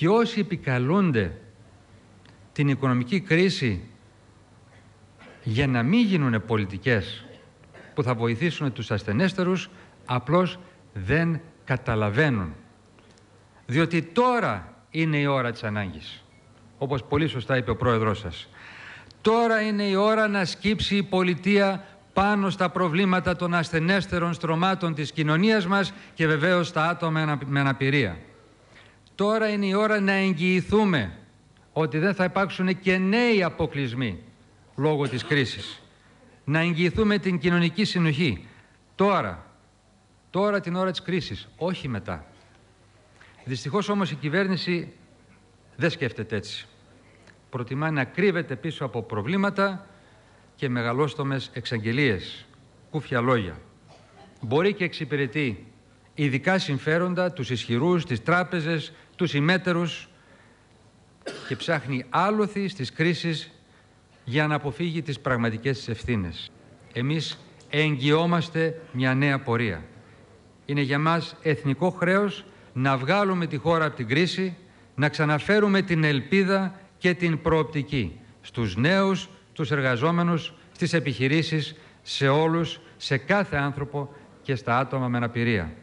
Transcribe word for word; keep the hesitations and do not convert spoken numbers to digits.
Και όσοι επικαλούνται την οικονομική κρίση για να μην γίνουν πολιτικές που θα βοηθήσουν τους ασθενέστερους, απλώς δεν καταλαβαίνουν. Διότι τώρα είναι η ώρα της ανάγκης, όπως πολύ σωστά είπε ο πρόεδρός σας. Τώρα είναι η ώρα να σκύψει η πολιτεία πάνω στα προβλήματα των ασθενέστερων στρωμάτων της κοινωνίας μας και βεβαίως στα άτομα με αναπηρία. Τώρα είναι η ώρα να εγγυηθούμε ότι δεν θα υπάρξουν και νέοι αποκλεισμοί λόγω της κρίσης. Να εγγυηθούμε την κοινωνική συνοχή. Τώρα, τώρα την ώρα της κρίσης, όχι μετά. Δυστυχώς όμως η κυβέρνηση δεν σκέφτεται έτσι. Προτιμά να κρύβεται πίσω από προβλήματα και μεγαλόστομες εξαγγελίες, κούφια λόγια. Μπορεί και εξυπηρετεί ειδικά συμφέροντα, τους ισχυρούς, τις τράπεζες, τους ημέτερους και ψάχνει άλοθη στις κρίσεις για να αποφύγει τις πραγματικές της ευθύνες. Εμείς εγγυόμαστε μια νέα πορεία. Είναι για μας εθνικό χρέος να βγάλουμε τη χώρα από την κρίση, να ξαναφέρουμε την ελπίδα και την προοπτική στους νέους, τους εργαζόμενους, στις επιχειρήσεις, σε όλους, σε κάθε άνθρωπο και στα άτομα με αναπηρία.